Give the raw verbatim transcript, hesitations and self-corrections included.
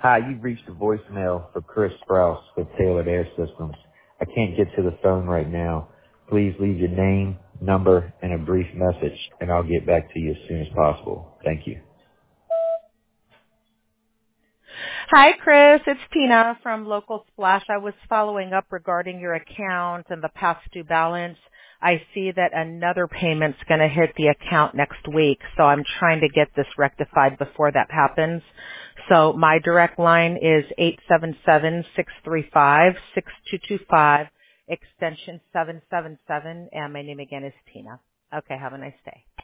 Hi, you've reached the voicemail for Chris Sprouse with Tailored Air Systems. I can't get to the phone right now. Please leave your name, number, and a brief message, and I'll get back to you as soon as possible. Thank you. Hi, Chris. It's Tina from Local Splash. I was following up regarding your account and the past due balance. I see that another payment's going to hit the account next week, so I'm trying to get this rectified before that happens. So my direct line is eight seven seven, six three five, six two two five, extension seven seven seven, and my name again is Tina. Okay, have a nice day.